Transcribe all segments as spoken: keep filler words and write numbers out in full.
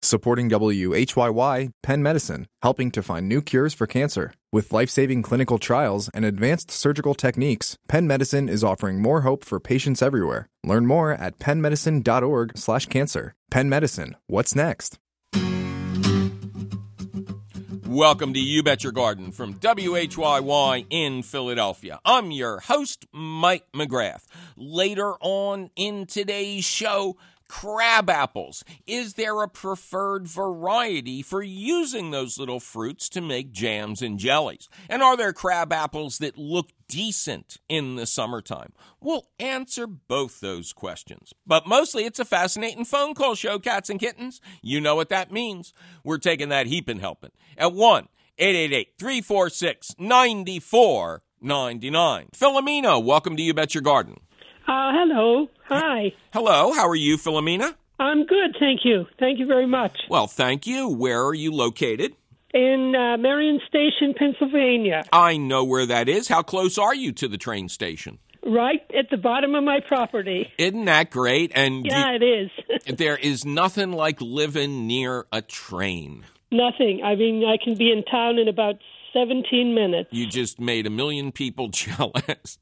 Supporting W H Y Y, Penn Medicine, helping to find new cures for cancer. With life-saving clinical trials and advanced surgical techniques, Penn Medicine is offering more hope for patients everywhere. Learn more at pennmedicine.org slash cancer. Penn Medicine, what's next? Welcome to You Bet Your Garden from W H Y Y in Philadelphia. I'm your host, Mike McGrath. Later on in today's show, crab apples. Is there a preferred variety for using those little fruits to make jams and jellies? And are there crab apples that look decent in the summertime? We'll answer both those questions. But mostly it's a fascinating phone call show, cats and kittens. You know what that means. We're taking that heapin' helping at one eight eight eight, three four six, nine four nine nine. Philomena, welcome to You Bet Your Garden. Uh, hello. Hi. Hello. How are you, Philomena? I'm good, thank you. Thank you very much. Well, thank you. Where are you located? In uh, Marion Station, Pennsylvania. I know where that is. How close are you to the train station? Right at the bottom of my property. Isn't that great? And yeah, do, it is. There is nothing like living near a train. Nothing. I mean, I can be in town in about seventeen minutes. You just made a million people jealous.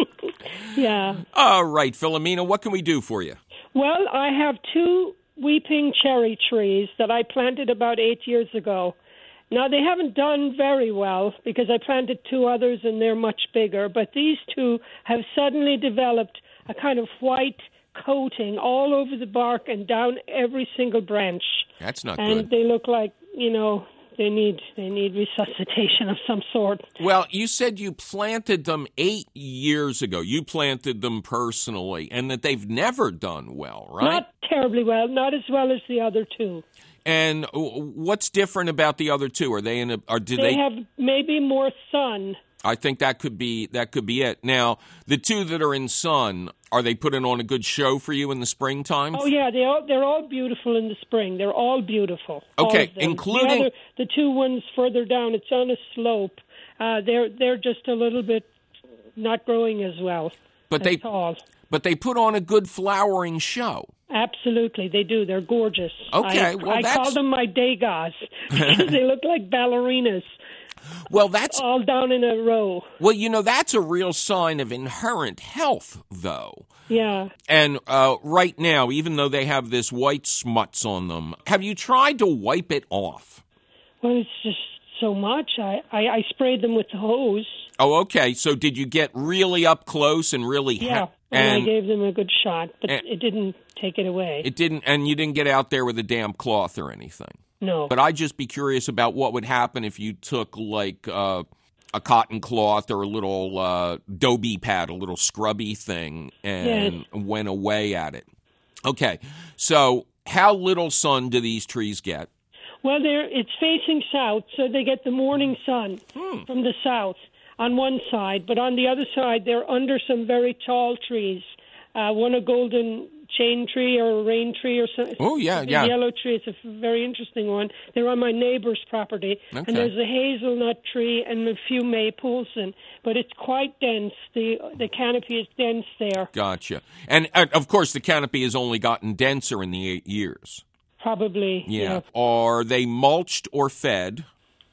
Yeah. All right, Philomena, what can we do for you? Well, I have two weeping cherry trees that I planted about eight years ago. Now, they haven't done very well because I planted two others and they're much bigger, but these two have suddenly developed a kind of white coating all over the bark and down every single branch. That's not and good. And they look like, you know, They need they need resuscitation of some sort. Well, you said you planted them eight years ago. You planted them personally, and that they've never done well, right? Not terribly well, not as well as the other two. And what's different about the other two? Are they in a? Or did they, they have maybe more sun? I think that could be that could be it. Now, the two that are in sun, are they putting on a good show for you in the springtime? Oh yeah, they all they're all beautiful in the spring. They're all beautiful. Okay, all including the, other, the two ones further down. It's on a slope. Uh, they're they're just a little bit not growing as well. But as they tall. But they put on a good flowering show. Absolutely, they do. They're gorgeous. Okay, I, well I that's... call them my degas because they look like ballerinas. Well, that's all down in a row. Well, you know, that's a real sign of inherent health, though. Yeah. And uh, right now, even though they have this white smuts on them, have you tried to wipe it off? Well, it's just so much. I, I, I sprayed them with the hose. Oh, okay. So did you get really up close and really? Yeah, ha- and, and I gave them a good shot, but and, it didn't take it away. It didn't, and you didn't get out there with a damp cloth or anything. No. But I'd just be curious about what would happen if you took, like, uh, a cotton cloth or a little uh, Dobie pad, a little scrubby thing, and yes. went away at it. Okay. So how little sun do these trees get? Well, they're, it's facing south, so they get the morning sun hmm. from the south on one side. But on the other side, they're under some very tall trees. Uh, one a golden chain tree or a rain tree or something. Oh, yeah, a yeah. yellow tree. It's a very interesting one. They're on my neighbor's property. Okay. And there's a hazelnut tree and a few maples, and but it's quite dense. The the canopy is dense there. Gotcha. And, uh, of course, the canopy has only gotten denser in the eight years. Probably, Yeah. yeah. Are they mulched or fed?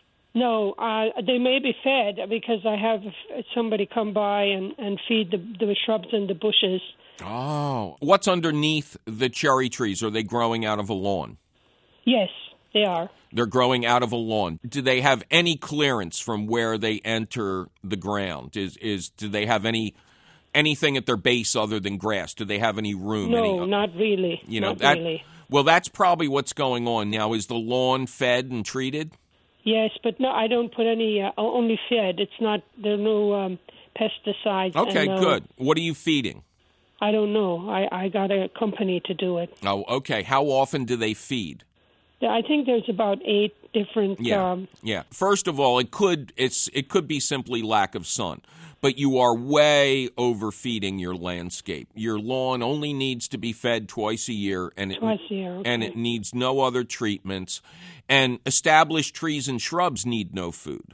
No, uh, they may be fed because I have somebody come by and, and feed the, the shrubs and the bushes. Oh. What's underneath the cherry trees? Are they growing out of a lawn? Yes, they are. They're growing out of a lawn. Do they have any clearance from where they enter the ground? Is is do they have any anything at their base other than grass? Do they have any room? No, any, not really. You know, not that, really. Well, that's probably what's going on now. Is the lawn fed and treated? Yes, but no, I don't put any. Uh, only fed. It's not. There are no um, pesticides. Okay, and, uh, good. What are you feeding? I don't know. I, I got a company to do it. Oh, okay. How often do they feed? I think there's about eight different. Yeah, Um, yeah. First of all, it could it's it could be simply lack of sun, but you are way overfeeding your landscape. Your lawn only needs to be fed twice a year, and it twice a year, okay. and it needs no other treatments. And established trees and shrubs need no food.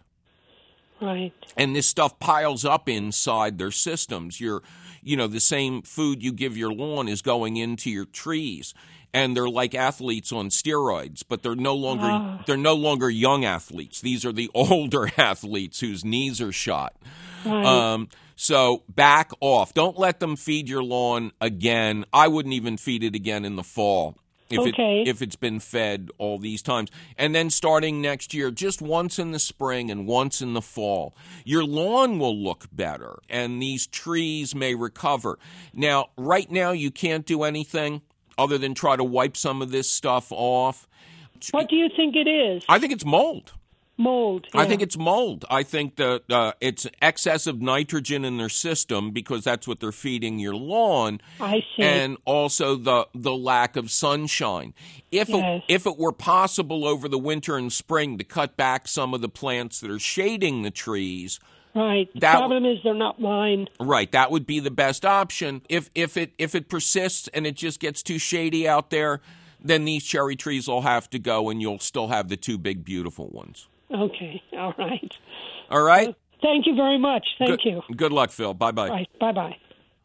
Right. And this stuff piles up inside their systems. Your, you know, the same food you give your lawn is going into your trees. and they're like athletes on steroids, but they're no longer Ah. they're no longer young athletes. These are the older athletes whose knees are shot. Right. Um, so back off. Don't let them feed your lawn again. I wouldn't even feed it again in the fall if Okay. it if it's been fed all these times. And then starting next year, just once in the spring and once in the fall, your lawn will look better and these trees may recover. Now, right now you can't do anything other than try to wipe some of this stuff off. What do you think it is? I think it's mold. Mold. I yeah. think it's mold. I think that uh, it's excess of nitrogen in their system because that's what they're feeding your lawn. I see. And also the the lack of sunshine. If Yes. it, if it were possible over the winter and spring to cut back some of the plants that are shading the trees, Right. The that- problem is they're not lined. right, that would be the best option. If if it if it persists and it just gets too shady out there, then these cherry trees will have to go, and you'll still have the two big beautiful ones. Okay. All right. All right. Thank you very much. Thank good, you. Good luck, Phil. Bye bye. Right. Bye-bye.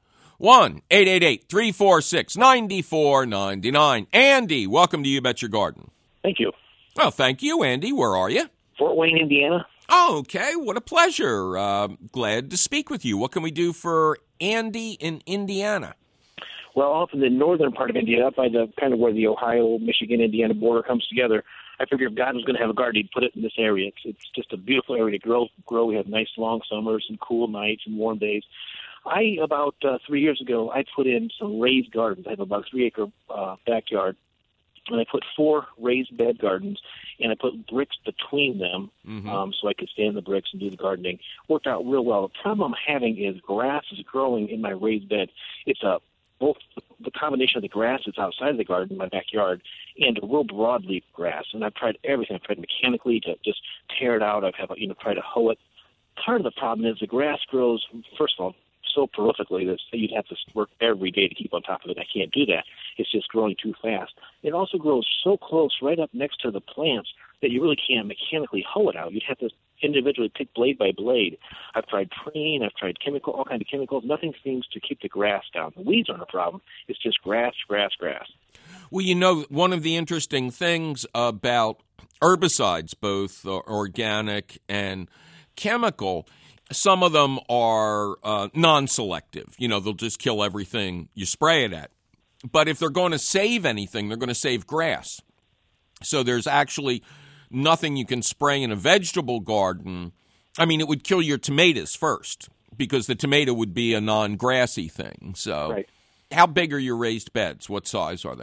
one eight eight eight, three four six, nine four nine nine. Andy, welcome to You Bet Your Garden. Thank you. Well, thank you, Andy. Where are you? Fort Wayne, Indiana. Oh, okay. What a pleasure. Uh, glad to speak with you. What can we do for Andy in Indiana? Well, off in the northern part of India, up by the kind of where the Ohio, Michigan, Indiana border comes together, I figured if God was going to have a garden, he'd put it in this area. It's, it's just a beautiful area to grow. Grow. We have nice long summers and cool nights and warm days. I, about uh, three years ago, I put in some raised gardens. I have about a three-acre uh, backyard, and I put four raised bed gardens, and I put bricks between them Mm-hmm. um, so I could stand the bricks and do the gardening. Worked out real well. The problem I'm having is grass is growing in my raised bed. It's a both the combination of the grass that's outside of the garden, my backyard, and a real broadleaf grass. And I've tried everything. I've tried mechanically to just tear it out. I've have, you know, tried to hoe it. Part of the problem is the grass grows, first of all, so prolifically that you'd have to work every day to keep on top of it. I can't do that. It's just growing too fast. It also grows so close right up next to the plants that you really can't mechanically hoe it out. You'd have to individually pick blade by blade. I've tried preen, I've tried chemical, all kinds of chemicals. Nothing seems to keep the grass down. The weeds aren't a problem. It's just grass, grass, grass. Well, you know, one of the interesting things about herbicides, both uh, organic and chemical, some of them are uh, non-selective. You know, they'll just kill everything you spray it at. But if they're going to save anything, they're going to save grass. So there's actually nothing you can spray in a vegetable garden. I mean, it would kill your tomatoes first because the tomato would be a non-grassy thing. So Right. How big are your raised beds? What size are they?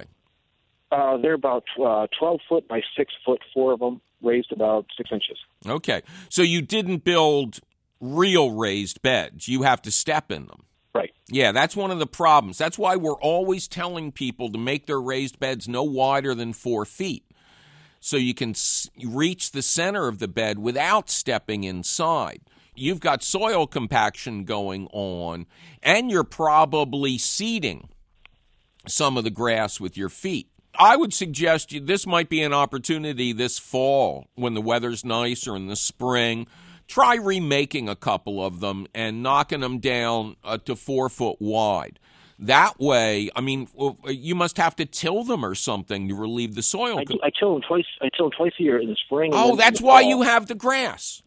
Uh, they're about uh, twelve foot by six foot, four of them, raised about six inches. Okay. So you didn't build real raised beds. You have to step in them. Right. Yeah, that's one of the problems. That's why we're always telling people to make their raised beds no wider than four feet so you can s- reach the center of the bed without stepping inside. You've got soil compaction going on, and you're probably seeding some of the grass with your feet. I would suggest you this might be an opportunity this fall when the weather's nice or in the spring. Try remaking a couple of them and knocking them down uh, to four foot wide. That way, I mean, you must have to till them or something to relieve the soil. I, I till them twice. I till them twice a year in the spring. and Oh, then that's in the why fall. you have the grass.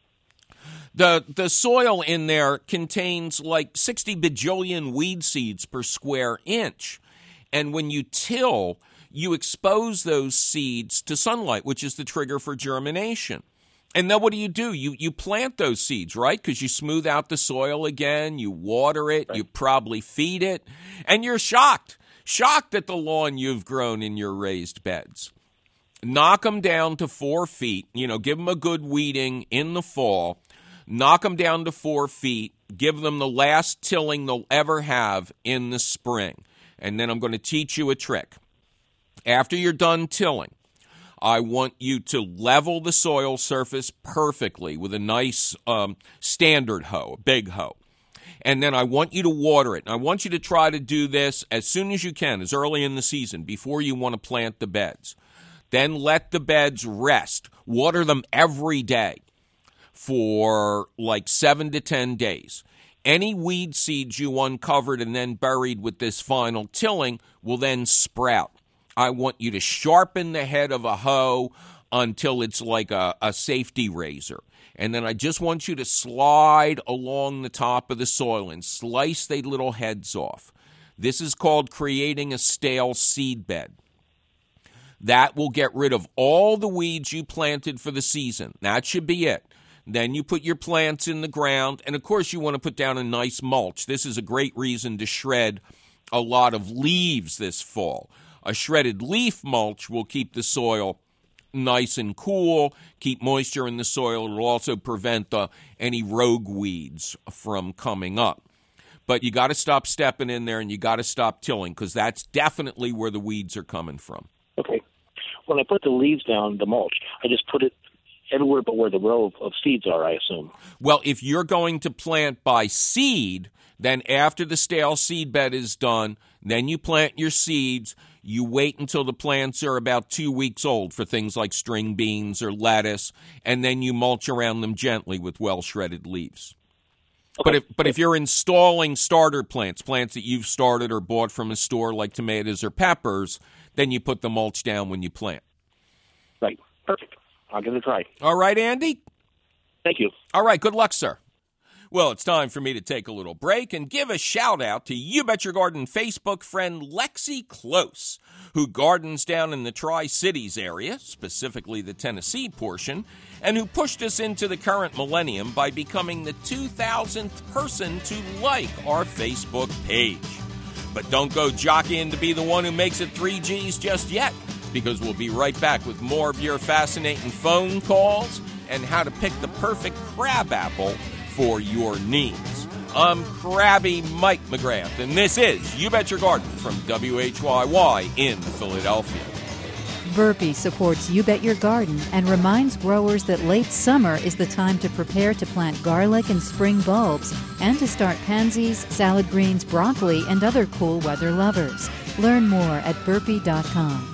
The the soil in there contains like sixty bajillion weed seeds per square inch. And when you till, you expose those seeds to sunlight, which is the trigger for germination. And then what do you do? You you plant those seeds, right? Because you smooth out the soil again, you water it, Right. you probably feed it, and you're shocked. Shocked at the lawn you've grown in your raised beds. Knock them down to four feet. You know, give them a good weeding in the fall. Knock them down to four feet. Give them the last tilling they'll ever have in the spring. And then I'm going to teach you a trick. After you're done tilling, I want you to level the soil surface perfectly with a nice um, standard hoe, a big hoe. And then I want you to water it. And I want you to try to do this as soon as you can, as early in the season, before you want to plant the beds. Then let the beds rest. Water them every day for like seven to ten days. Any weed seeds you uncovered and then buried with this final tilling will then sprout. I want you to sharpen the head of a hoe until it's like a, a safety razor. And then I just want you to slide along the top of the soil and slice the little heads off. This is called creating a stale seed bed. That will get rid of all the weeds you planted for the season. That should be it. Then you put your plants in the ground, and of course you want to put down a nice mulch. This is a great reason to shred a lot of leaves this fall. A shredded leaf mulch will keep the soil nice and cool, keep moisture in the soil. It will also prevent uh, any rogue weeds from coming up. But you got to stop stepping in there, and you got to stop tilling, because that's definitely where the weeds are coming from. Okay. When I put the leaves down, the mulch, I just put it everywhere but where the row of, of seeds are, I assume. Well, if you're going to plant by seed, then after the stale seed bed is done, then you plant your seeds. You wait until the plants are about two weeks old for things like string beans or lettuce, and then you mulch around them gently with well-shredded leaves. Okay. But if but if you're installing starter plants, plants that you've started or bought from a store like tomatoes or peppers, then you put the mulch down when you plant. Right. Perfect. I'll give it a try. All right, Andy? Thank you. All right. Good luck, sir. Well, it's time for me to take a little break and give a shout-out to You Bet Your Garden Facebook friend Lexi Close, who gardens down in the Tri-Cities area, specifically the Tennessee portion, and who pushed us into the current millennium by becoming the two thousandth person to like our Facebook page. But don't go jockeying to be the one who makes it three G's just yet, because we'll be right back with more of your fascinating phone calls and how to pick the perfect crab apple for your needs. I'm Krabby Mike McGrath, and this is You Bet Your Garden from W H Y Y in Philadelphia. Burpee supports You Bet Your Garden and reminds growers that late summer is the time to prepare to plant garlic and spring bulbs and to start pansies, salad greens, broccoli, and other cool weather lovers. Learn more at burpee dot com.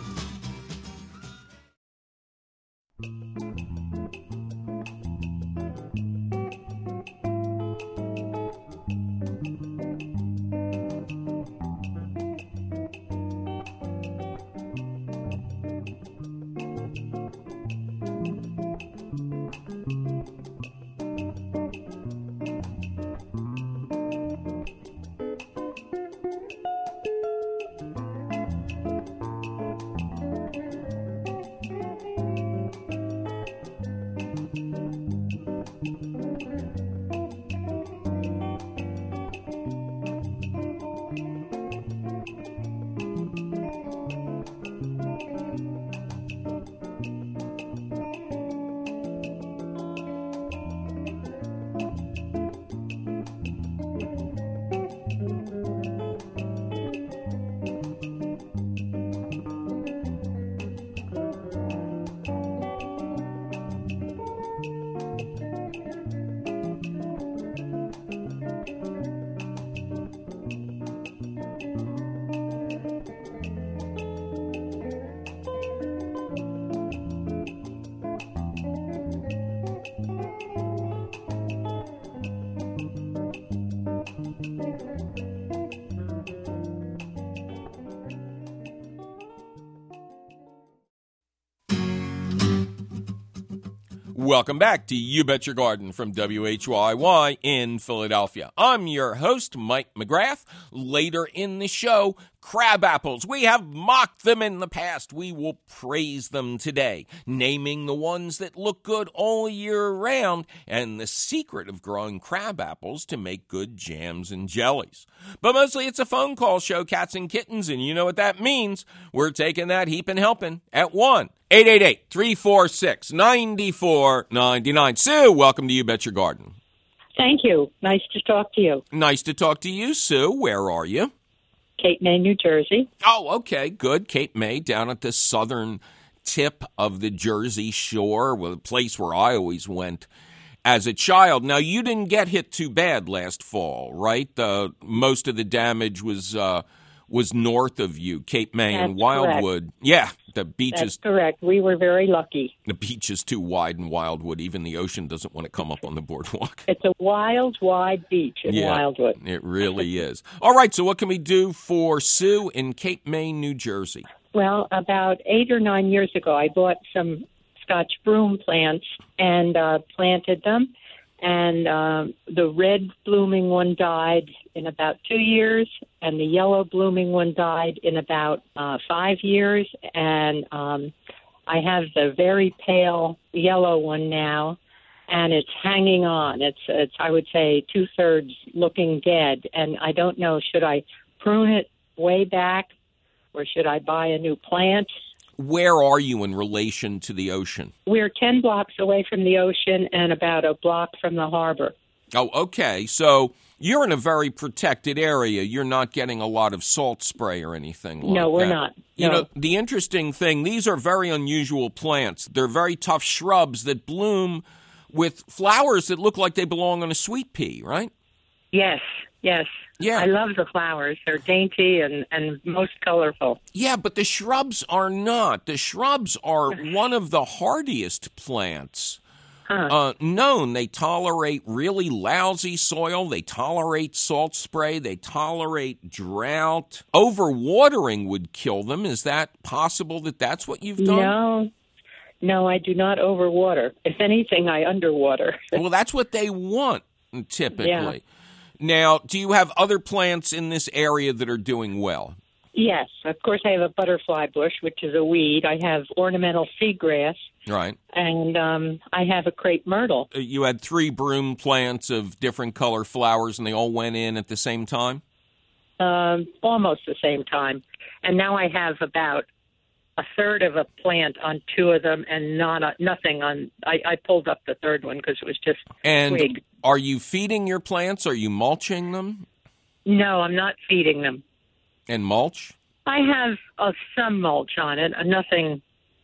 Welcome back to You Bet Your Garden from W H Y Y in Philadelphia. I'm your host, Mike McGrath. Later in the show, crab apples. We have mocked them in the past. We will praise them today, naming the ones that look good all year round and the secret of growing crab apples to make good jams and jellies. But mostly it's a phone call show, cats and kittens, and you know what that means. We're taking that heap and helping at one eight eight eight, three four six, nine four nine nine. Sue, welcome to You Bet Your Garden. Thank you. Nice to talk to you. Nice to talk to you, Sue. Where are you? Cape May, New Jersey. Oh, okay, good. Cape May, down at the southern tip of the Jersey Shore, well, a place where I always went as a child. Now, you didn't get hit too bad last fall, right? Uh, most of the damage was uh, was north of you, Cape May That's and Wildwood. Correct. Yeah, the beach That's is correct. We were very lucky. The beach is too wide in Wildwood. Even the ocean doesn't want to come up on the boardwalk. It's a wild, wide beach in yeah, Wildwood. It really is. All right, so what can we do for Sue in Cape May, New Jersey? Well, about eight or nine years ago, I bought some Scotch broom plants and uh, planted them. And uh, the red blooming one died in about two years, and the yellow blooming one died in about uh, five years. And um, I have the very pale yellow one now, and it's hanging on. It's, it's I would say, two-thirds looking dead. And I don't know, should I prune it way back, or should I buy a new plant? Where are you in relation to the ocean? We're ten blocks away from the ocean and about a block from the harbor. Oh, okay. So you're in a very protected area. You're not getting a lot of salt spray or anything like that. No, we're not. No. You know, the interesting thing, these are very unusual plants. They're very tough shrubs that bloom with flowers that look like they belong on a sweet pea, right? Yes, yes. Yeah. I love the flowers. They're dainty and, and most colorful. Yeah, but the shrubs are not. The shrubs are one of the hardiest plants Huh. uh, known. They tolerate really lousy soil. They tolerate salt spray. They tolerate drought. Overwatering would kill them. Is that possible that that's what you've done? No, no, I do not overwater. If anything, I underwater. Well, that's what they want, typically. Yeah. Now, do you have other plants in this area that are doing well? Yes, of course, I have a butterfly bush, which is a weed. I have ornamental seagrass, Right. and um, I have a crepe myrtle. Uh, You had three broom plants of different color flowers, and they all went in at the same time? Um, almost the same time. And now I have about a third of a plant on two of them and not a, nothing on, I, I pulled up the third one because it was just And twig. are you feeding your plants? Are you mulching them? No, I'm not feeding them. And mulch? I have uh, some mulch on it, uh, nothing,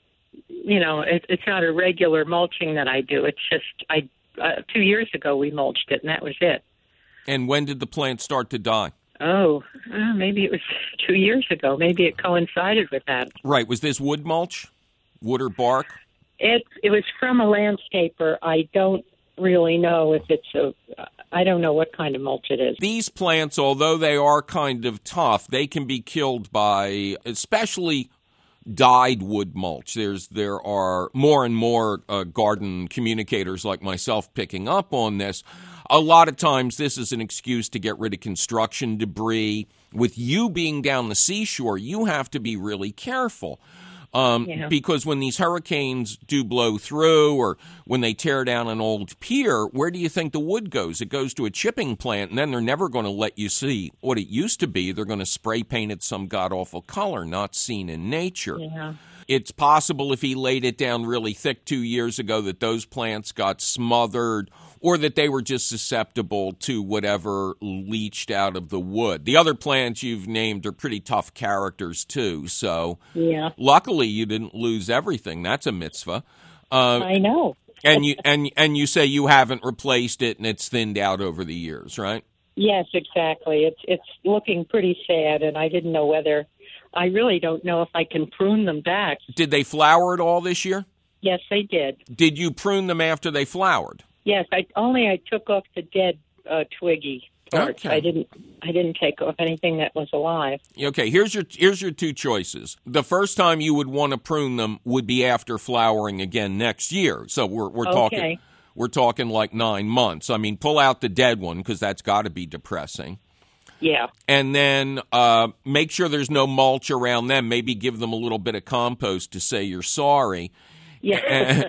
you know, it, it's not a regular mulching that I do. It's just, I uh, two years ago we mulched it and that was it. And when did the plant start to die? Oh, uh, maybe it was two years ago. Maybe it coincided with that. Right. Was this wood mulch? Wood or bark? It it was from a landscaper. I don't really know if it's a. I don't know what kind of mulch it is. These plants, although they are kind of tough, they can be killed by especially dyed wood mulch. There's there are more and more uh, garden communicators like myself picking up on this. A lot of times this is an excuse to get rid of construction debris. With you being down the seashore, you have to be really careful. Um, Yeah. Because when these hurricanes do blow through or when they tear down an old pier, where do you think the wood goes? It goes to a chipping plant, and then they're never going to let you see what it used to be. They're going to spray paint it some god-awful color, not seen in nature. Yeah. It's possible if he laid it down really thick two years ago that those plants got smothered or that they were just susceptible to whatever leached out of the wood. The other plants you've named are pretty tough characters, too. So Yeah. luckily you didn't lose everything. That's a mitzvah. Uh, I know. and you and and you say you haven't replaced it and it's thinned out over the years, right? Yes, exactly. It's it's looking pretty sad, and I didn't know whether. I really don't know if I can prune them back. Did they flower at all this year? Yes, they did. Did you prune them after they flowered? Yes, I only I took off the dead uh, twiggy parts. Okay. I didn't I didn't take off anything that was alive. Okay, here's your here's your two choices. The first time you would want to prune them would be after flowering again next year. So we're we're talking Okay. we're talking like nine months. I mean, pull out the dead one because that's got to be depressing. Yeah. And then uh, make sure there's no mulch around them. Maybe give them a little bit of compost to say you're sorry. Yeah. And,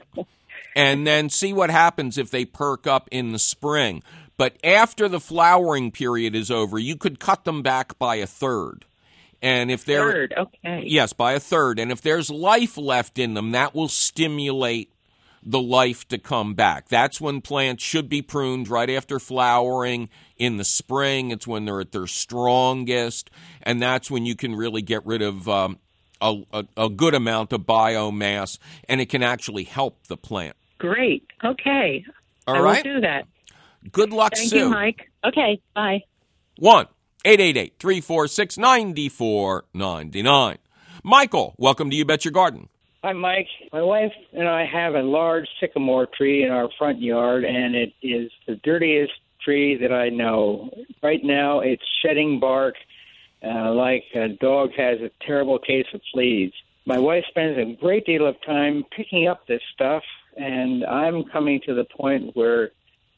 and then see what happens if they perk up in the spring. But after the flowering period is over, you could cut them back by a third. And if they're Third. Okay. yes, by a third. And if there's life left in them, that will stimulate the life to come back. That's when plants should be pruned, right after flowering in the spring. It's when they're at their strongest, and that's when you can really get rid of um, a, a, a good amount of biomass, and it can actually help the plant. Great. Okay. All I right? will do that. Good luck, Thank Sue. you, Mike. Okay. Bye. one eight eight eight, three four six, nine four nine nine. Michael, welcome to You Bet Your Garden. Hi, Mike. My wife and I have a large sycamore tree in our front yard, and it is the dirtiest tree that I know. Right now, it's shedding bark, uh, like a dog has a terrible case of fleas. My wife spends a great deal of time picking up this stuff, and I'm coming to the point where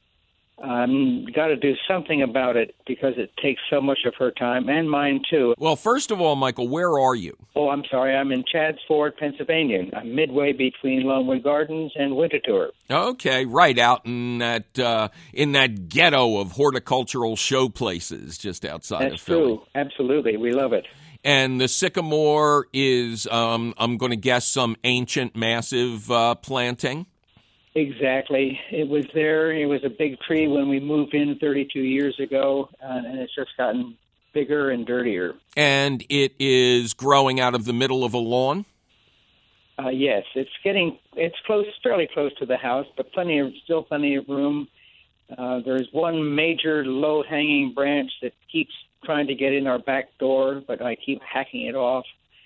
I'm got to do something about it because it takes so much of her time and mine too. Well, first of all, Michael, where are you? Oh, I'm sorry. I'm in Chadds Ford, Pennsylvania. I'm midway between Longwood Gardens and Winterthur. Okay, right out in that uh, in that ghetto of horticultural show places just outside That's of Philly. true. Absolutely. We love it. And the sycamore is, um, I'm going to guess, some ancient, massive uh, planting. Exactly. It was there. It was a big tree when we moved in thirty-two years ago, uh, and it's just gotten bigger and dirtier. And it is growing out of the middle of a lawn? Uh, yes, it's getting it's close, fairly close to the house, but plenty of still plenty of room. Uh, there's one major low-hanging branch that keeps trying to get in our back door, but I keep hacking it off.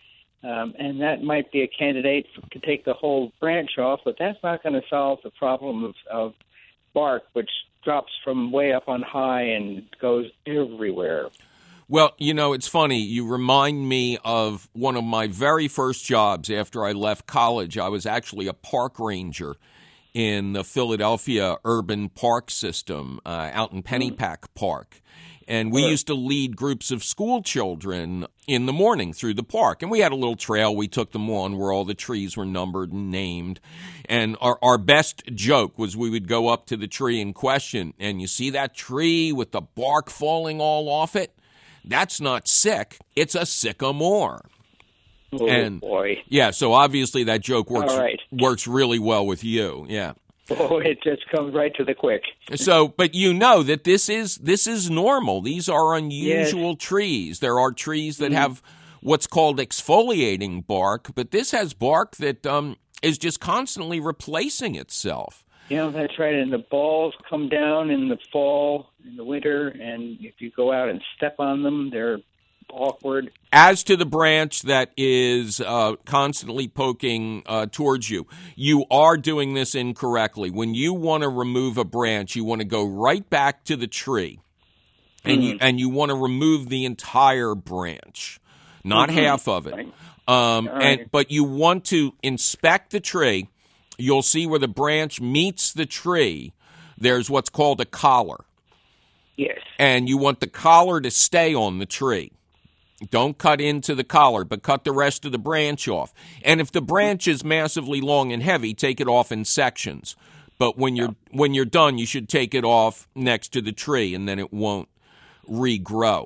Um, and that might be a candidate for, to take the whole branch off, but that's not going to solve the problem of, of bark, which drops from way up on high and goes everywhere. Well, you know, it's funny. You remind me of one of my very first jobs after I left college. I was actually a park ranger in the Philadelphia urban park system uh, out in Pennypack mm. Park. And we used to lead groups of school children in the morning through the park. And we had a little trail we took them on where all the trees were numbered and named. And our, our best joke was we would go up to the tree in question, and you see that tree with the bark falling all off it? That's not sick. It's a sycamore. Oh, and, boy. Yeah, so obviously that joke works, right. works really well with you. Yeah. Oh, it just comes right to the quick. So, but you know that this is this is normal. These are unusual yes. trees. There are trees that mm-hmm. have what's called exfoliating bark, but this has bark that um, is just constantly replacing itself. Yeah, that's right. And the balls come down in the fall, in the winter, and if you go out and step on them, they're awkward. As to the branch that is uh, constantly poking uh, towards you, you are doing this incorrectly. When you want to remove a branch, you want to go right back to the tree, and mm-hmm. you and you want to remove the entire branch, not mm-hmm. half of it. Right. Um, right. and but you want to inspect the tree. You'll see where the branch meets the tree. There's what's called a collar. Yes. And you want the collar to stay on the tree. Don't cut into the collar, but cut the rest of the branch off. And if the branch is massively long and heavy, take it off in sections. But when you're yeah. when you're done, you should take it off next to the tree, and then it won't regrow.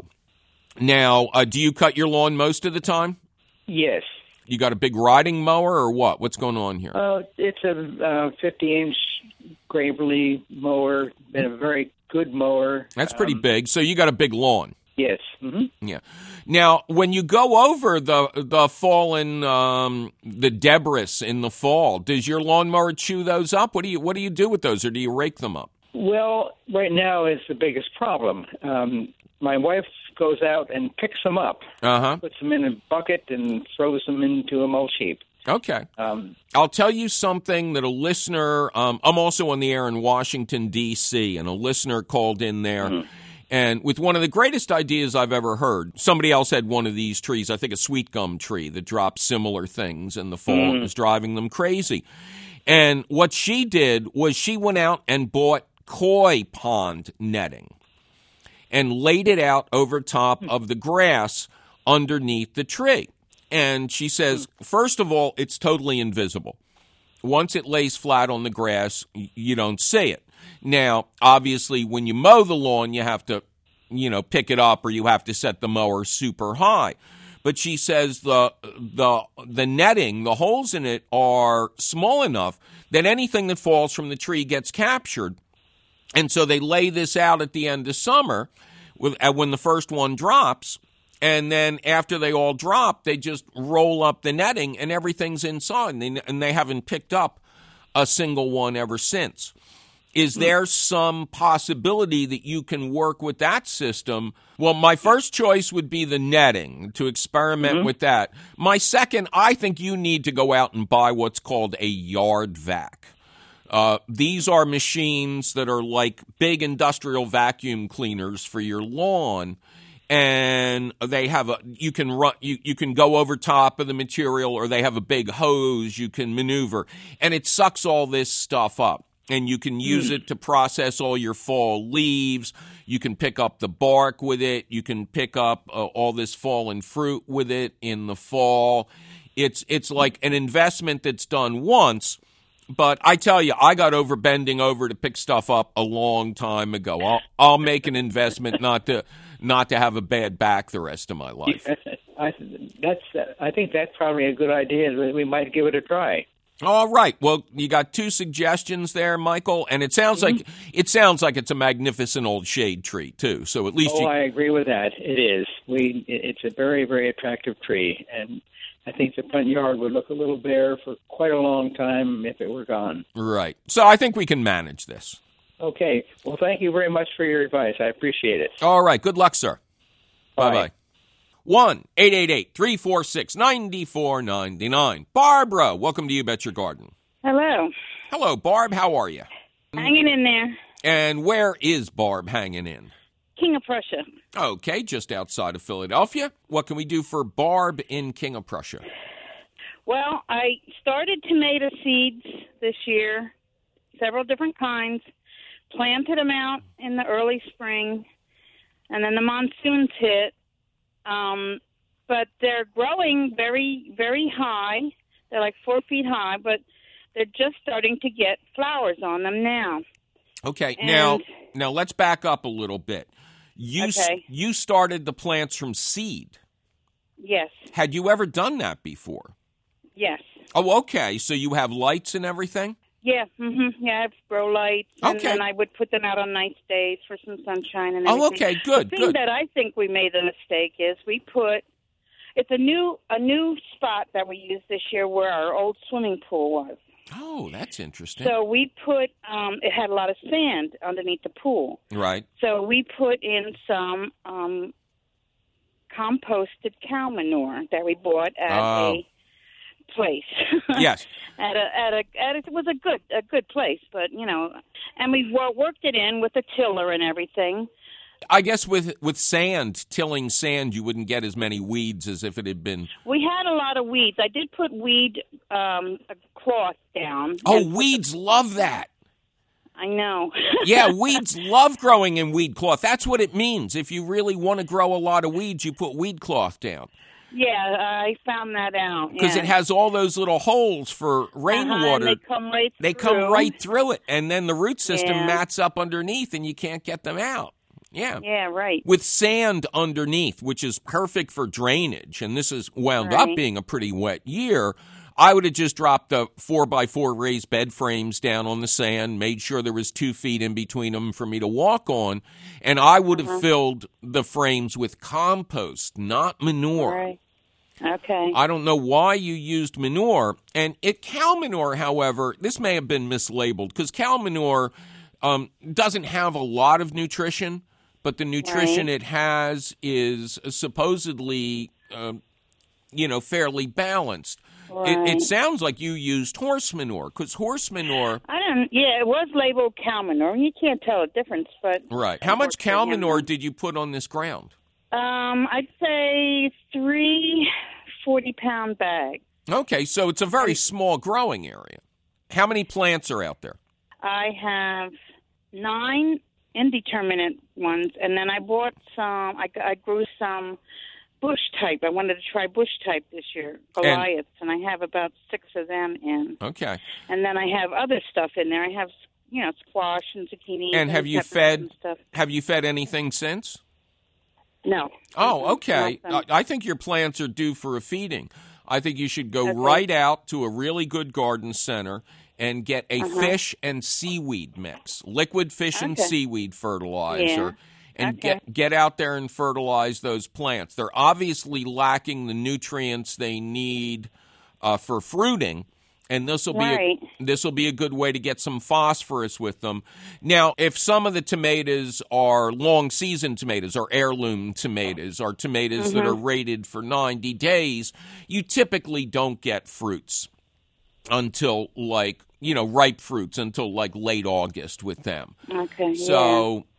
Now, uh, do you cut your lawn most of the time? Yes. You got a big riding mower or what? What's going on here? Uh, it's a fifty-inch uh, Gravely mower, been a very good mower. That's pretty um, big. So you got a big lawn. Yes. Mm-hmm. Yeah. Now, when you go over the the fallen um, the debris in the fall, does your lawnmower chew those up? What do you what do you do with those, or do you rake them up? Well, right now is the biggest problem. Um, my wife goes out and picks them up, uh-huh. puts them in a bucket, and throws them into a mulch heap. Okay. Um, I'll tell you something that a listener. Um, I'm also on the air in Washington D C, and a listener called in there. Mm-hmm. And with one of the greatest ideas I've ever heard, somebody else had one of these trees, I think a sweet gum tree that drops similar things in the fall mm. and was driving them crazy. And what she did was she went out and bought koi pond netting and laid it out over top of the grass underneath the tree. And she says, first of all, it's totally invisible. Once it lays flat on the grass, you don't see it. Now, obviously, when you mow the lawn, you have to, you know, pick it up or you have to set the mower super high. But she says the the the netting, the holes in it are small enough that anything that falls from the tree gets captured. And so they lay this out at the end of summer with, when the first one drops. And then after they all drop, they just roll up the netting and everything's inside. And they, and they haven't picked up a single one ever since. Is there some possibility that you can work with that system? Well, my first choice would be the netting, to experiment mm-hmm. with that. My second, I think you need to go out and buy what's called a yard vac. Uh, these are machines that are like big industrial vacuum cleaners for your lawn, and they have a you can run you, you can go over top of the material, or they have a big hose you can maneuver, and it sucks all this stuff up. And you can use it to process all your fall leaves. You can pick up the bark with it. You can pick up uh, all this fallen fruit with it in the fall. It's it's like an investment that's done once. But I tell you, I got over bending over to pick stuff up a long time ago. I'll I'll make an investment not to not to have a bad back the rest of my life. I, that's I think that's probably a good idea. We might give it a try. All right. Well, you got two suggestions there, Michael, and it sounds Mm-hmm. like it sounds like it's a magnificent old shade tree too. So at least Oh, you... I agree with that. It is. We. It's a very, very attractive tree, and I think the front yard would look a little bare for quite a long time if it were gone. Right. So I think we can manage this. Okay. Well, thank you very much for your advice. I appreciate it. All right. Good luck, sir. Bye. Bye-bye. one eight eight eight, three four six, nine four nine nine. Barbara, welcome to You Bet Your Garden. Hello. Hello, Barb. How are you? Hanging in there. And where is Barb hanging in? King of Prussia. Okay, just outside of Philadelphia. What can we do for Barb in King of Prussia? Well, I started tomato seeds this year, several different kinds, planted them out in the early spring, and then the monsoons hit. Um, but they're growing very, very high. They're like four feet high, but they're just starting to get flowers on them now. Okay, And- now now let's back up a little bit. You s- Okay. you started the plants from seed. Yes, Had you ever done that before? yes. Oh, okay. So you have lights and everything? Yeah, hmm yeah, I have grow lights, and Okay. then I would put them out on nice days for some sunshine and Oh, everything. okay, good, The thing good. that I think we made the mistake is we put, it's a new a new spot that we used this year where our old swimming pool was. Oh, that's interesting. So we put, um, it had a lot of sand underneath the pool. Right. So we put in some um, composted cow manure that we bought at Oh. a place. Yes. at a at a at a, it was a good a good place, but you know, and we wo- worked it in with a tiller and everything. I guess with with sand, tilling sand, you wouldn't get as many weeds as if it had been. We had a lot of weeds. I did put weed um, a cloth down. Oh, and put weeds the- love that. I know. Yeah, weeds love growing in weed cloth. That's what it means. If you really want to grow a lot of weeds, you put weed cloth down. Yeah, I found that out. Because yeah. it has all those little holes for Uh-huh, rainwater. and they come right They through. come right through it, and then the root system Yeah. mats up underneath, and you can't get them out. Yeah. Yeah, right. With sand underneath, which is perfect for drainage, and this has wound up Right. being a pretty wet year, I would have just dropped the four by four raised bed frames down on the sand, made sure there was two feet in between them for me to walk on, and I would have Uh-huh. filled the frames with compost, not manure. Right. Okay. I don't know why you used manure. And it cow manure, however, this may have been mislabeled because cow manure um, doesn't have a lot of nutrition, but the nutrition Right. it has is supposedly, um, you know, fairly balanced. It, Right. it sounds like you used horse manure because horse manure. I don't. Yeah, it was labeled cow manure. You can't tell a difference, but Right. How much cow Unfortunately, manure I'm- did you put on this ground? Um, I'd say three forty-pound bags. Okay, so it's a very small growing area. How many plants are out there? I have nine indeterminate ones, and then I bought some. I, I grew some bush type. I wanted to try bush type this year, Goliaths, and, and I have about six of them in. Okay. And then I have other stuff in there. I have, you know, squash and zucchini. And have you peppers fed? and stuff. Have you fed anything since? No. Oh, okay. I, Nothing. I think your plants are due for a feeding. I think you should go Okay. right out to a really good garden center and get a Uh-huh. fish and seaweed mix, liquid fish and Okay. seaweed fertilizer, Yeah. and Okay. get get out there and fertilize those plants. They're obviously lacking the nutrients they need uh, for fruiting. And this will be Right. a, this will be a good way to get some phosphorus with them. Now, if some of the tomatoes are long season tomatoes or heirloom tomatoes or tomatoes that are rated for ninety days, you typically don't get fruits until like, you know, ripe fruits until like late August with them. Okay. So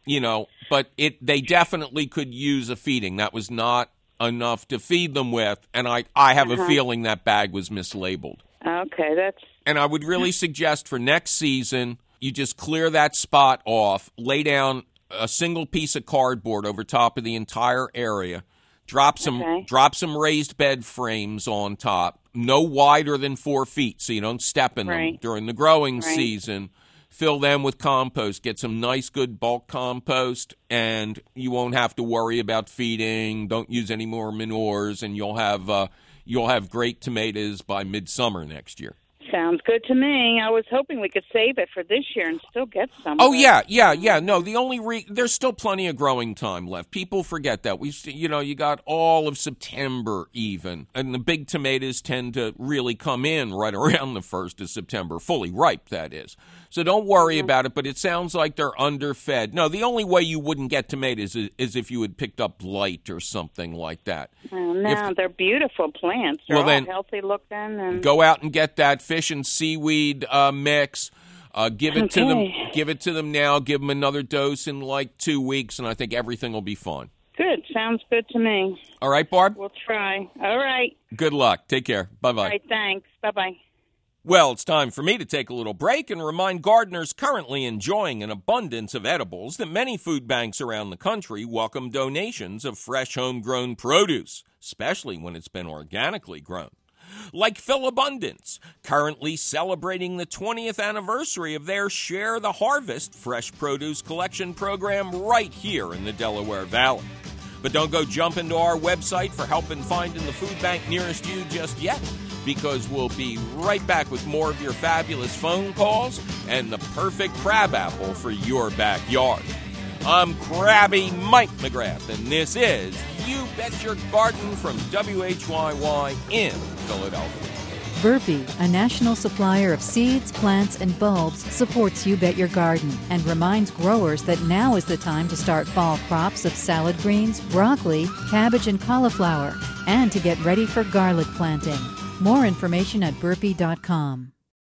you know, but it they definitely could use a feeding. That was not enough to feed them with, and I, I have uh-huh. a feeling that bag was mislabeled. Okay, that's... And I would really suggest for next season, you just clear that spot off, lay down a single piece of cardboard over top of the entire area, drop some okay. drop some raised bed frames on top, no wider than four feet so you don't step in right. them during the growing right. season. Fill them with compost. Get some nice, good bulk compost, and you won't have to worry about feeding. Don't use any more manures, and you'll have uh, you'll have great tomatoes by midsummer next year. Sounds good to me. I was hoping we could save it for this year and still get some. Oh, yeah, yeah, yeah. No, the only re- there's still plenty of growing time left. People forget that. We, you know, you got all of September even, and the big tomatoes tend to really come in right around the first of September, fully ripe, that is. So don't worry mm-hmm. about it, but it sounds like they're underfed. No, the only way you wouldn't get tomatoes is, is if you had picked up blight or something like that. Oh, no, if, they're beautiful plants. They're well, all then, healthy looking. And... Go out and get that fish and seaweed uh, mix. Uh, give it okay. to them. Give it to them now. Give them another dose in like two weeks, and I think everything will be fine. Good. Sounds good to me. All right, Barb? We'll try. All right. Good luck. Take care. Bye-bye. All right, thanks. Bye-bye. Well, it's time for me to take a little break and remind gardeners currently enjoying an abundance of edibles that many food banks around the country welcome donations of fresh homegrown produce, especially when it's been organically grown. Like Philabundance, currently celebrating the twentieth anniversary of their Share the Harvest fresh produce collection program right here in the Delaware Valley. But don't go jumping to our website for help in finding the food bank nearest you just yet, because we'll be right back with more of your fabulous phone calls and the perfect crabapple for your backyard. I'm Krabby Mike McGrath, and this is You Bet Your Garden from W H Y Y in Philadelphia. Burpee, a national supplier of seeds, plants, and bulbs, supports You Bet Your Garden and reminds growers that now is the time to start fall crops of salad greens, broccoli, cabbage, and cauliflower, and to get ready for garlic planting. More information at burpee dot com.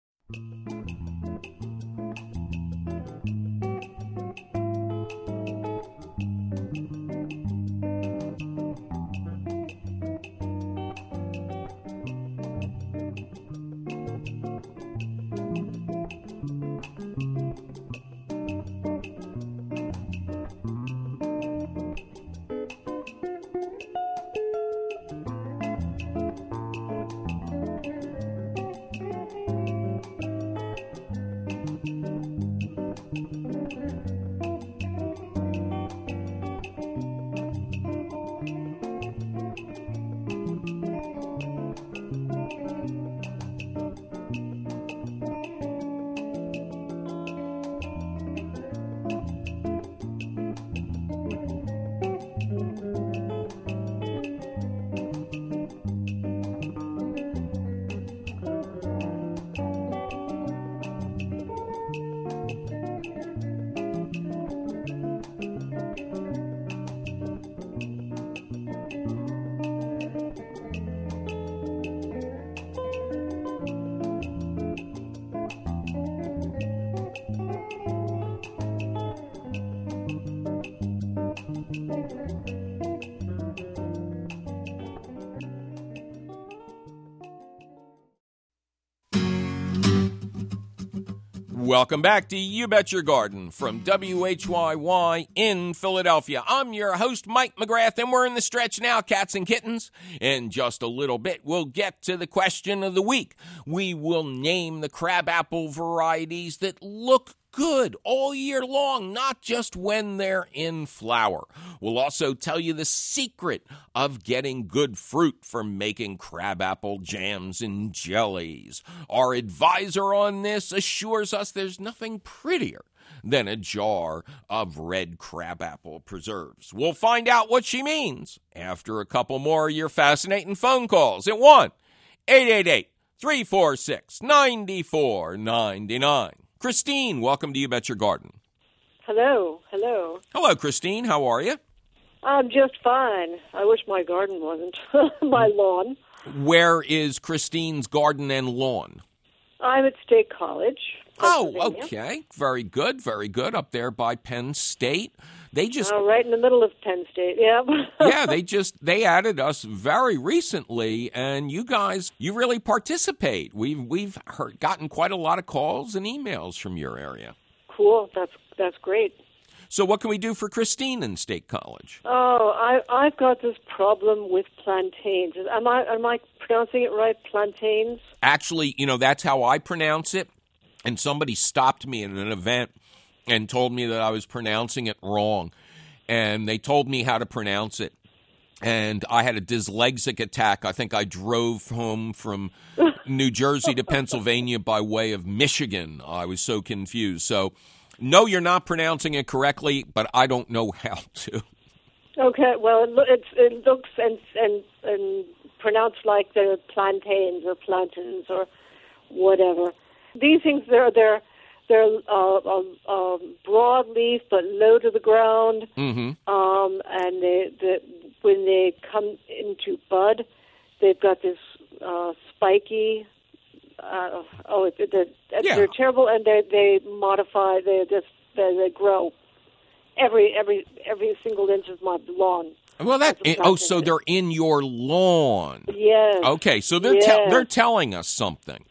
Welcome back to You Bet Your Garden from W H Y Y in Philadelphia. I'm your host, Mike McGrath, and we're in the stretch now, cats and kittens. In just a little bit, we'll get to the question of the week. We will name the crabapple varieties that look good all year long, not just when they're in flower. We'll also tell you the secret of getting good fruit from making crabapple jams and jellies. Our advisor on this assures us there's nothing prettier than a jar of red crabapple preserves. We'll find out what she means after a couple more of your fascinating phone calls at one eight eight eight, three four six, nine four nine nine. Christine, welcome to You Bet Your Garden. Hello, hello. Hello, Christine. How are you? I'm just fine. I wish my garden wasn't my lawn. Where is Christine's garden and lawn? I'm at State College. Oh, okay. Very good, very good. Up there by Penn State. They just uh, right in the middle of Penn State, yeah. yeah, they just they added us very recently, and you guys, you really participate. We've we've heard, gotten quite a lot of calls and emails from your area. Cool, that's that's great. So, what can we do for Christine in State College? Oh, I I've got this problem with plantains. Am I am I pronouncing it right? Plantains? Actually, you know, that's how I pronounce it. And somebody stopped me at an event and told me that I was pronouncing it wrong. And they told me how to pronounce it. And I had a dyslexic attack. I think I drove home from New Jersey to Pennsylvania by way of Michigan. I was so confused. So, no, you're not pronouncing it correctly, but I don't know how to. Okay, well, it, lo- it's, it looks and, and, and pronounced like they're plantains or plantains or whatever. These things, they're they're they're uh, uh, uh, broad leaf but low to the ground, mm-hmm. um, and they, they when they come into bud, they've got this uh, spiky. Uh, oh, it, they're, yeah. they're terrible, and they they modify. They just they, they grow every every every single inch of my lawn. Well, that oh, so they're in your lawn. Yes. Okay, so they're yes. te- they're telling us something.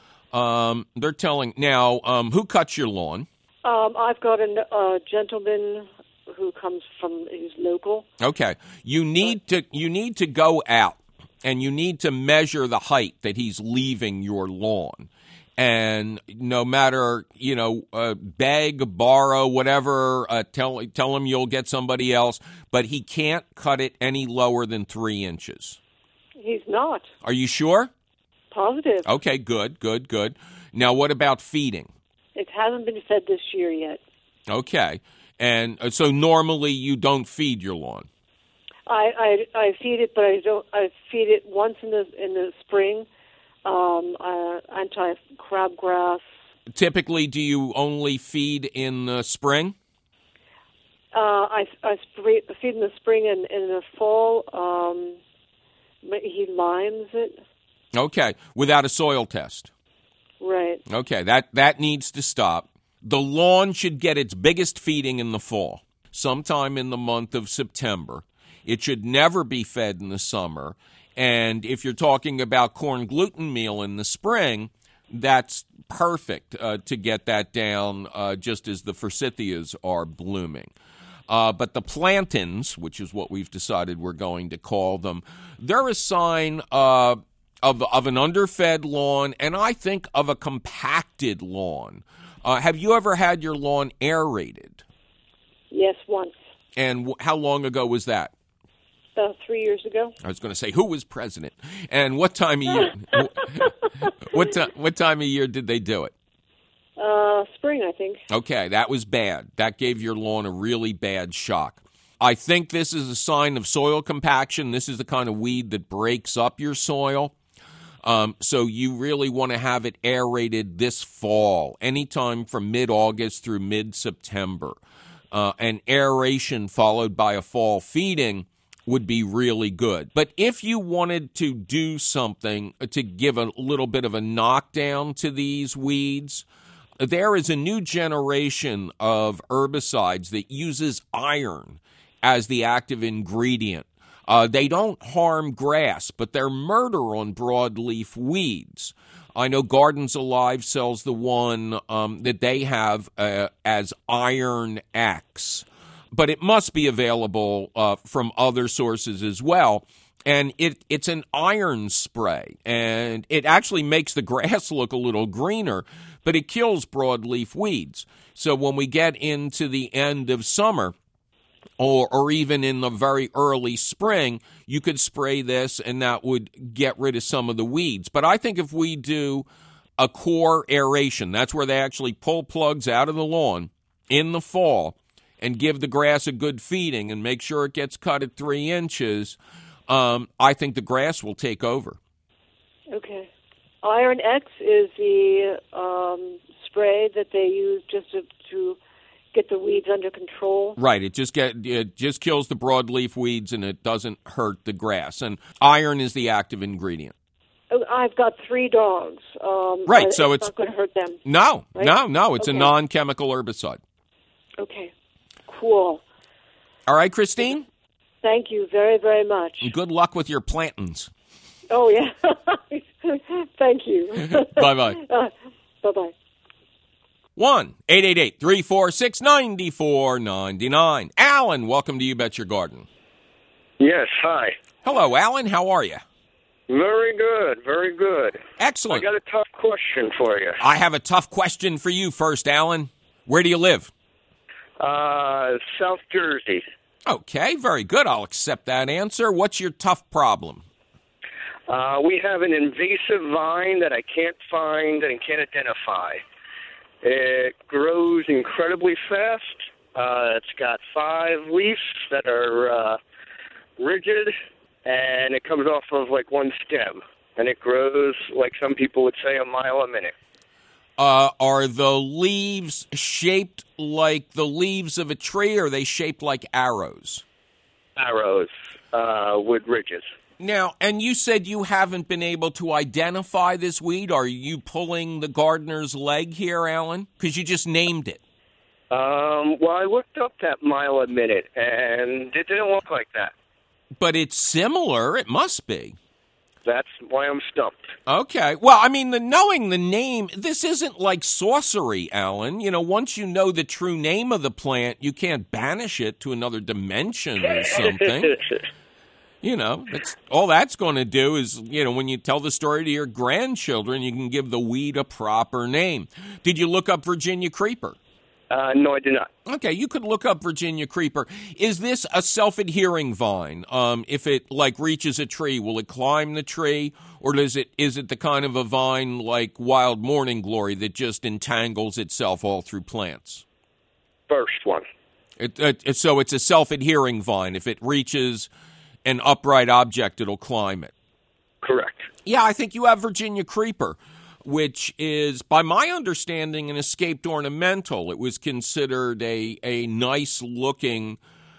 Um, they're telling now. Um, who cuts your lawn? Um, I've got a uh, gentleman who comes from he's local. Okay, you need to you need to go out and you need to measure the height that he's leaving your lawn. And no matter, you know, uh, beg, borrow, whatever, uh, tell tell him you'll get somebody else, but he can't cut it any lower than three inches. He's not. Are you sure? Positive. Okay, good, good, good. Now, what about feeding? It hasn't been fed this year yet. Okay. And uh, so normally you don't feed your lawn? I, I, I feed it, but I don't. I feed it once in the in the spring. Um, uh, anti-crabgrass. Typically, do you only feed in the spring? Uh, I, I spray, feed in the spring and in the fall. Um, he limes it. Okay, without a soil test. Right. Okay, that, that needs to stop. The lawn should get its biggest feeding in the fall, sometime in the month of September. It should never be fed in the summer. And if you're talking about corn gluten meal in the spring, that's perfect uh, to get that down uh, just as the forsythias are blooming. Uh, but the plantains, which is what we've decided we're going to call them, they're a sign uh, of, of an underfed lawn and I think of a compacted lawn. Uh, have you ever had your lawn aerated? Yes, once. And w- how long ago was that? Uh, three years ago. I was going to say, who was president? And what time of year? what, t- what time of year did they do it? Uh, spring, I think. Okay, that was bad. That gave your lawn a really bad shock. I think this is a sign of soil compaction. This is the kind of weed that breaks up your soil. Um, so you really want to have it aerated this fall, anytime from mid-August through mid-September. Uh, and aeration followed by a fall feeding would be really good. But if you wanted to do something to give a little bit of a knockdown to these weeds, there is a new generation of herbicides that uses iron as the active ingredient. Uh, they don't harm grass, but they're murder on broadleaf weeds. I know Gardens Alive sells the one um, that they have uh, as Iron X. But it must be available uh, from other sources as well. And it, it's an iron spray, and it actually makes the grass look a little greener, but it kills broadleaf weeds. So when we get into the end of summer, or, or even in the very early spring, you could spray this, and that would get rid of some of the weeds. But I think if we do a core aeration, that's where they actually pull plugs out of the lawn in the fall, and give the grass a good feeding and make sure it gets cut at three inches, um, I think the grass will take over. Okay. Iron X is the um, spray that they use just to, to get the weeds under control. Right. It just get it just kills the broadleaf weeds and it doesn't hurt the grass. And iron is the active ingredient. I've got three dogs. Um, right, uh, so it's, it's not going to hurt them. No, right? no, no. It's okay. a non-chemical herbicide. Okay, cool. All right, Christine? Thank you very, very much. And good luck with your plantings. Oh, yeah. Thank you. Bye-bye. Uh, bye-bye. one eight eight eight, three four six, nine four nine nine. Alan, welcome to You Bet Your Garden. Yes, hi. Hello, Alan. How are you? Very good, very good. Excellent. I got a tough question for you. I have a tough question for you first, Alan. Where do you live? Uh, South Jersey. Okay, very good. I'll accept that answer. What's your tough problem? Uh, we have an invasive vine that I can't find and can't identify. It grows incredibly fast. Uh, it's got five leaves that are uh, rigid, and it comes off of like one stem. And it grows, like some people would say, a mile a minute. Uh, are the leaves shaped like the leaves of a tree, or are they shaped like arrows? Arrows uh, with ridges. Now, and you said you haven't been able to identify this weed. Are you pulling the gardener's leg here, Alan? Because you just named it. Um, well, I looked up that mile a minute, and it didn't look like that. But it's similar. It must be. That's why I'm stumped. Okay. Well, I mean, the knowing the name, this isn't like sorcery, Alan. You know, once you know the true name of the plant, you can't banish it to another dimension or something. You know, that's all that's going to do is, you know, when you tell the story to your grandchildren, you can give the weed a proper name. Did you look up Virginia creeper? Uh, no, I did not. Okay, you could look up Virginia creeper. Is this a self-adhering vine? Um, if it, like, reaches a tree, will it climb the tree? Or does it is it the kind of a vine like wild morning glory that just entangles itself all through plants? First one. It, it, so it's a self-adhering vine. If it reaches an upright object, it'll climb it. Correct. Yeah, I think you have Virginia creeper, which is, by my understanding, an escaped ornamental. It was considered a, a nice-looking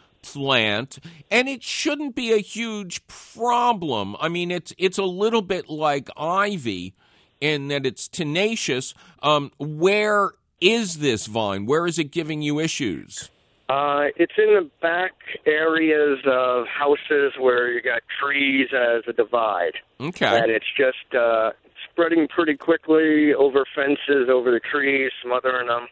plant, and it shouldn't be a huge problem. I mean, it's it's a little bit like ivy in that it's tenacious. Um, where is this vine? Where is it giving you issues? Uh, it's in the back areas of houses where you got trees as a divide. Okay. And it's just uh, spreading pretty quickly over fences, over the trees, smothering them.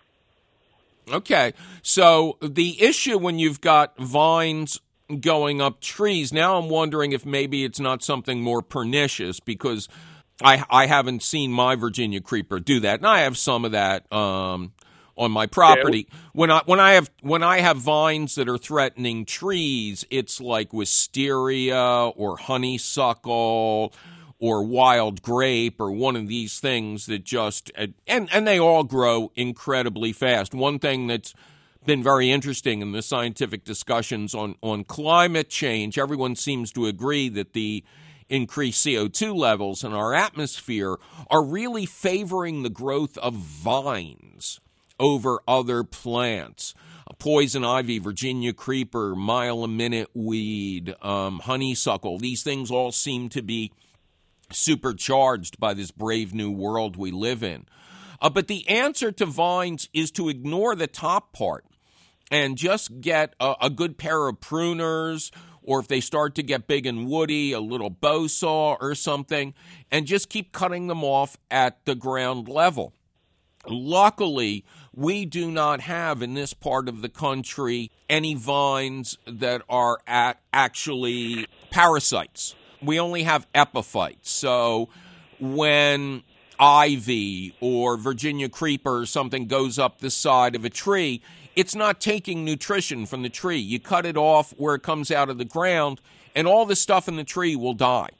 Okay. So the issue when you've got vines going up trees, now I'm wondering if maybe it's not something more pernicious, because I I haven't seen my Virginia creeper do that. And I have some of that um on my property. Yeah. When I when I have when I have vines that are threatening trees, it's like wisteria or honeysuckle or wild grape or one of these things that just and and they all grow incredibly fast. One thing that's been very interesting in the scientific discussions on on climate change, everyone seems to agree that the increased C O two levels in our atmosphere are really favoring the growth of vines over other plants. Poison ivy, Virginia creeper, mile-a-minute weed, um, honeysuckle. These things all seem to be supercharged by this brave new world we live in. Uh, but the answer to vines is to ignore the top part and just get a, a good pair of pruners, or if they start to get big and woody, a little bow saw or something, and just keep cutting them off at the ground level. Luckily, we do not have in this part of the country any vines that are at actually parasites. We only have epiphytes. So when ivy or Virginia creeper or something goes up the side of a tree, it's not taking nutrition from the tree. You cut it off where it comes out of the ground, and all the stuff in the tree will die.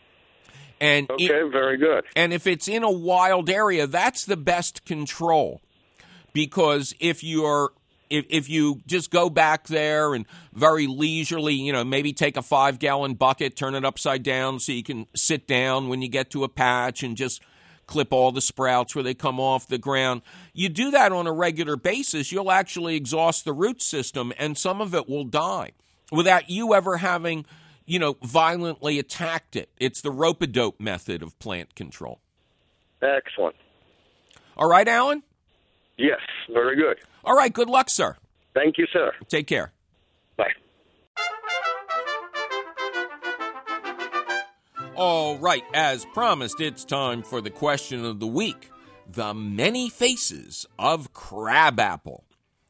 And okay, it, very good. And if it's in a wild area, that's the best control. Because if you're if if you just go back there and very leisurely, you know, maybe take a five-gallon bucket, turn it upside down so you can sit down when you get to a patch and just clip all the sprouts where they come off the ground. You do that on a regular basis, you'll actually exhaust the root system, and some of it will die without you ever having, you know, violently attacked it. It's the rope-a-dope method of plant control. Excellent. All right, Alan? Yes, very good. All right, good luck, sir. Thank you, sir. Take care. Bye. All right, as promised, it's time for the question of the week. The many faces of crabapple.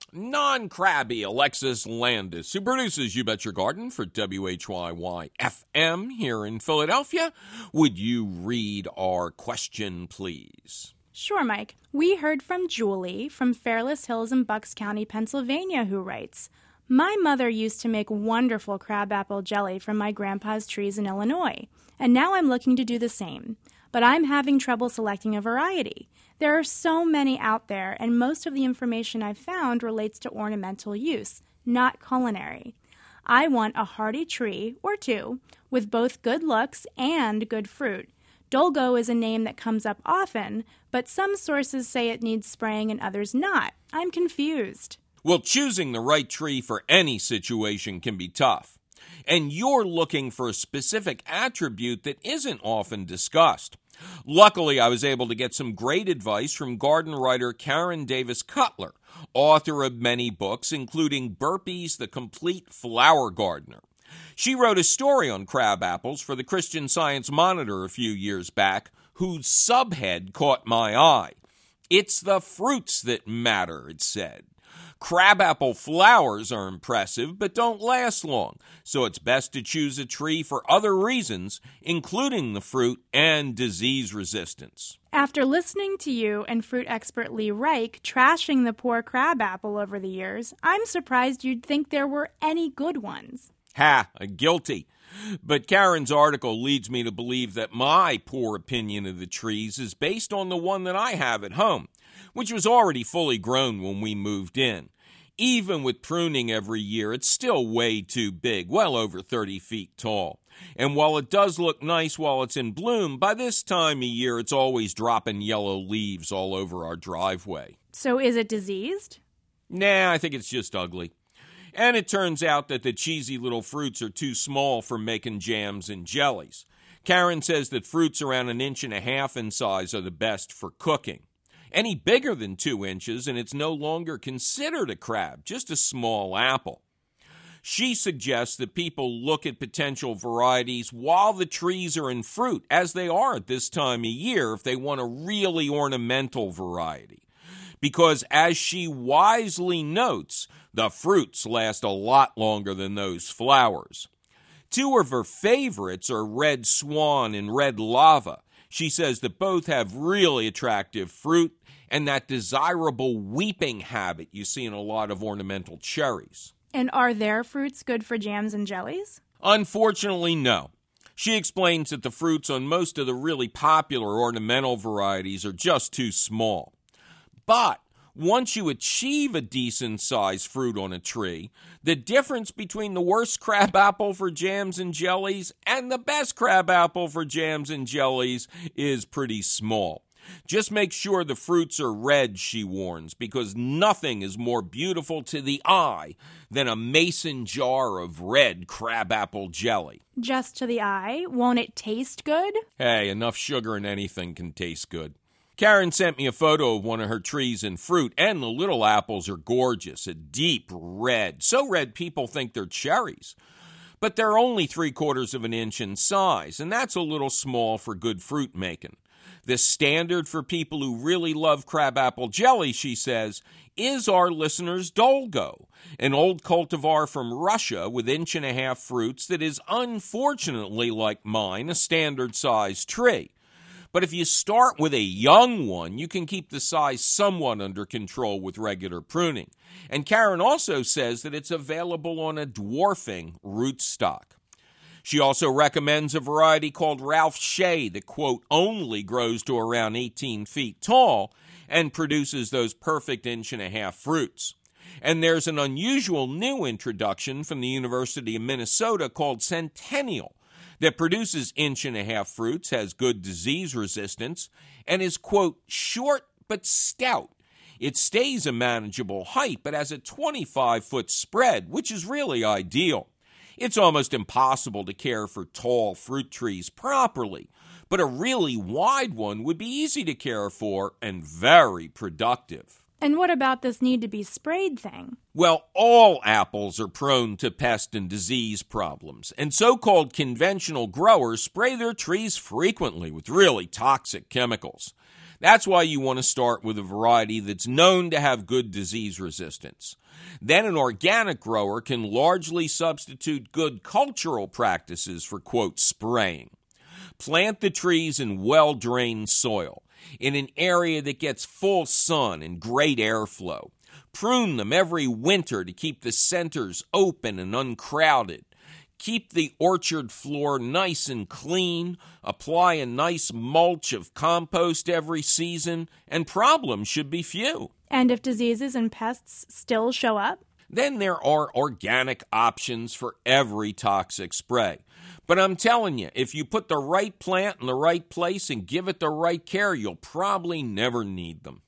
Non-crabby Alexis Landis, who produces You Bet Your Garden for W H Y Y F M here in Philadelphia. Would you read our question, please? Sure, Mike. We heard from Julie from Fairless Hills in Bucks County, Pennsylvania, who writes, my mother used to make wonderful crabapple jelly from my grandpa's trees in Illinois, and now I'm looking to do the same. But I'm having trouble selecting a variety. There are so many out there, and most of the information I've found relates to ornamental use, not culinary. I want a hardy tree, or two, with both good looks and good fruit. Dolgo is a name that comes up often, but some sources say it needs spraying and others not. I'm confused. Well, choosing the right tree for any situation can be tough. And you're looking for a specific attribute that isn't often discussed. Luckily, I was able to get some great advice from garden writer Karen Davis Cutler, author of many books, including Burpee's The Complete Flower Gardener. She wrote a story on crabapples for the Christian Science Monitor a few years back, whose subhead caught my eye. It's the fruits that matter, it said. Crabapple flowers are impressive but don't last long, so it's best to choose a tree for other reasons, including the fruit and disease resistance. After listening to you and fruit expert Lee Reich trashing the poor crabapple over the years, I'm surprised you'd think there were any good ones. Ha, guilty. But Karen's article leads me to believe that my poor opinion of the trees is based on the one that I have at home, which was already fully grown when we moved in. Even with pruning every year, it's still way too big, well over thirty feet tall. And while it does look nice while it's in bloom, by this time of year it's always dropping yellow leaves all over our driveway. So is it diseased? Nah, I think it's just ugly. And it turns out that the cheesy little fruits are too small for making jams and jellies. Karen says that fruits around an inch and a half in size are the best for cooking. Any bigger than two inches and it's no longer considered a crab, just a small apple. She suggests that people look at potential varieties while the trees are in fruit, as they are at this time of year if they want a really ornamental variety. Because as she wisely notes, the fruits last a lot longer than those flowers. Two of her favorites are Red Swan and Red Lava. She says that both have really attractive fruit and that desirable weeping habit you see in a lot of ornamental cherries. And are their fruits good for jams and jellies? Unfortunately, no. She explains that the fruits on most of the really popular ornamental varieties are just too small. But once you achieve a decent-sized fruit on a tree, the difference between the worst crabapple for jams and jellies and the best crabapple for jams and jellies is pretty small. Just make sure the fruits are red, she warns, because nothing is more beautiful to the eye than a mason jar of red crabapple jelly. Just to the eye? Won't it taste good? Hey, enough sugar in anything can taste good. Karen sent me a photo of one of her trees in fruit, and the little apples are gorgeous, a deep red, so red people think they're cherries. But they're only three quarters of an inch in size, and that's a little small for good fruit making. The standard for people who really love crabapple jelly, she says, is our listener's Dolgo, an old cultivar from Russia with inch-and-a-half fruits that is unfortunately, like mine, a standard-sized tree. But if you start with a young one, you can keep the size somewhat under control with regular pruning. And Karen also says that it's available on a dwarfing rootstock. She also recommends a variety called Ralph Shea that, quote, only grows to around eighteen feet tall and produces those perfect inch-and-a-half fruits. And there's an unusual new introduction from the University of Minnesota called Centennial that produces inch-and-a-half fruits, has good disease resistance, and is, quote, short but stout. It stays a manageable height but has a twenty-five foot spread, which is really ideal. It's almost impossible to care for tall fruit trees properly, but a really wide one would be easy to care for and very productive. And what about this need to be sprayed thing? Well, all apples are prone to pest and disease problems, and so-called conventional growers spray their trees frequently with really toxic chemicals. That's why you want to start with a variety that's known to have good disease resistance. Then an organic grower can largely substitute good cultural practices for, quote, spraying. Plant the trees in well-drained soil, in an area that gets full sun and great airflow. Prune them every winter to keep the centers open and uncrowded. Keep the orchard floor nice and clean. Apply a nice mulch of compost every season, and problems should be few. And if diseases and pests still show up? Then there are organic options for every toxic spray. But I'm telling you, if you put the right plant in the right place and give it the right care, you'll probably never need them.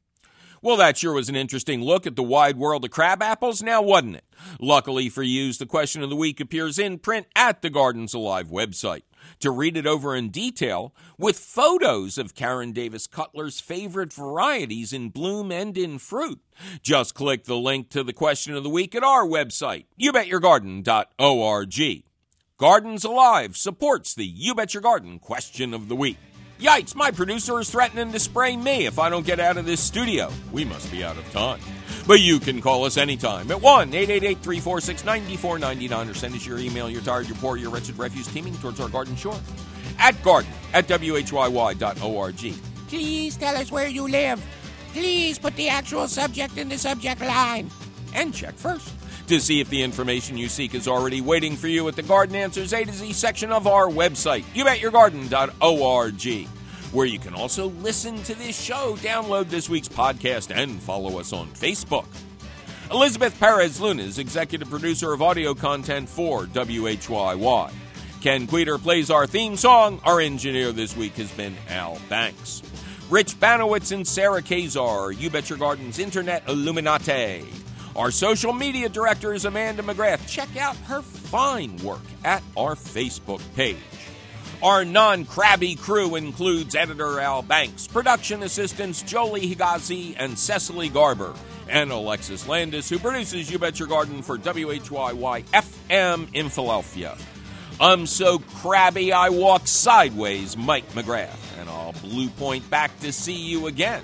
Well, that sure was an interesting look at the wide world of crab apples, now wasn't it? Luckily for you, the question of the week appears in print at the Gardens Alive website. To read it over in detail, with photos of Karen Davis Cutler's favorite varieties in bloom and in fruit, just click the link to the question of the week at our website, you bet your garden dot org. Gardens Alive supports the You Bet Your Garden question of the week. Yikes, my producer is threatening to spray me if I don't get out of this studio. We must be out of time. But you can call us anytime at one eight eight eight, three four six, nine four nine nine or send us your email, you're tired, you're poor, your wretched refuse teeming towards our garden shore. At garden at W H Y Y dot org. Please tell us where you live. Please put the actual subject in the subject line. And check first to see if the information you seek is already waiting for you at the Garden Answers A to Z section of our website, you bet your garden dot org, where you can also listen to this show, download this week's podcast, and follow us on Facebook. Elizabeth Perez Luna is executive producer of audio content for W H Y Y. Ken Queter plays our theme song. Our engineer this week has been Al Banks. Rich Banowitz and Sarah Kazar are You Bet Your Garden's Internet Illuminati. Our social media director is Amanda McGrath. Check out her fine work at our Facebook page. Our non-crabby crew includes editor Al Banks, production assistants Jolie Higazi and Cecily Garber, and Alexis Landis, who produces You Bet Your Garden for W H Y Y F M in Philadelphia. I'm so crabby I walk sideways, Mike McGrath, and I'll blue point back to see you again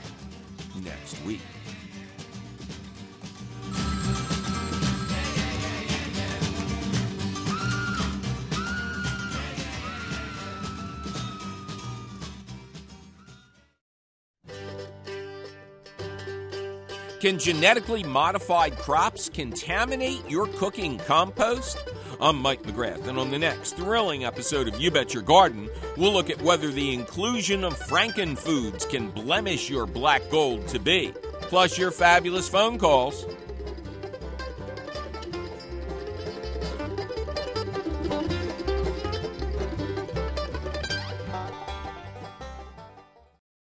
next week. Can genetically modified crops contaminate your cooking compost? I'm Mike McGrath, and on the next thrilling episode of You Bet Your Garden, we'll look at whether the inclusion of frankenfoods can blemish your black gold to be, plus your fabulous phone calls.